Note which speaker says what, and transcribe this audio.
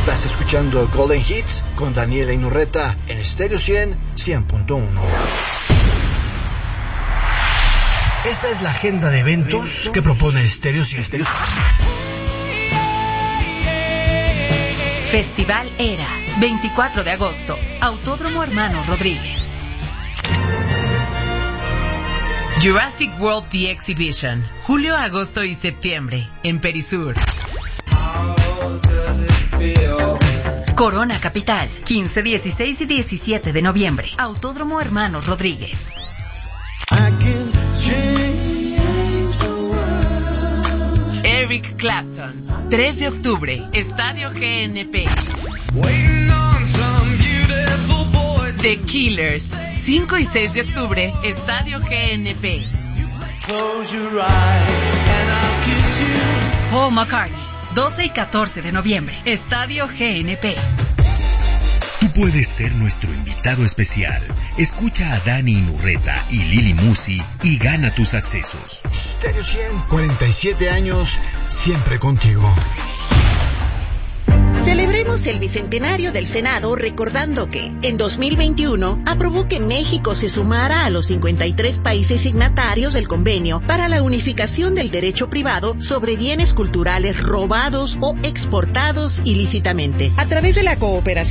Speaker 1: Estás escuchando Golden Hits con Daniela Inurreta en Stereo 100.1. Esta es la agenda de eventos que propone Stereo 100.
Speaker 2: Festival Era, 24 de agosto, Autódromo Hermanos Rodríguez. Jurassic World The Exhibition, julio, agosto y septiembre, en Perisur. Corona Capital, 15, 16 y 17 de noviembre, Autódromo Hermanos Rodríguez. Eric Clapton, 3 de octubre, Estadio GNP. The Killers, 5 y 6 de octubre, Estadio GNP. Paul McCartney, 12 y 14 de noviembre, Estadio GNP.
Speaker 3: Tú puedes ser nuestro invitado especial. Escucha a Dani Inurreta y Lili Musi y gana tus accesos.
Speaker 1: Stereo 100, 47 años, siempre contigo.
Speaker 4: Celebremos el bicentenario del Senado recordando que, en 2021, aprobó que México se sumara a los 53 países signatarios del convenio para la unificación del derecho privado sobre bienes culturales robados o exportados ilícitamente, a través de la cooperación